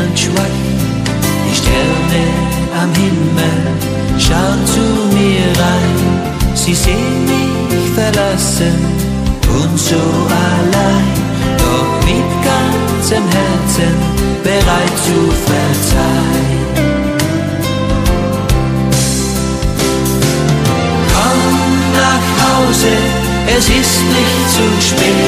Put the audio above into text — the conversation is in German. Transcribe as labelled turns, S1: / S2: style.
S1: niemand schweigt. Die Sterne am Himmel schauen zu mir rein. Sie sehen mich verlassen und so allein, doch mit ganzem Herzen bereit zu verzeihen. Komm nach Hause, es ist nicht zu spät.